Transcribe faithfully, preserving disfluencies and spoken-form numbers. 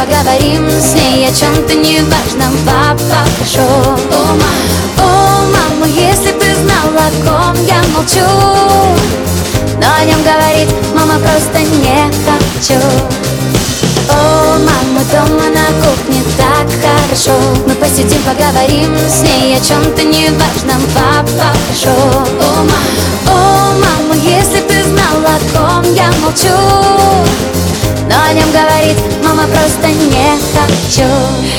поговорим с ней о чем-то неважном. Папа пришел. О, мама, о, мама, если бы знала, о ком я молчу, но о нем говорить, мама, просто не хочу. О, мама, дома на кухне так хорошо. Мы посидим, поговорим с ней о чем-то неважном. Папа пришел. О, мама, о, мама, если бы знала, о ком я молчу, но о нем говорить, мама, просто не хочу.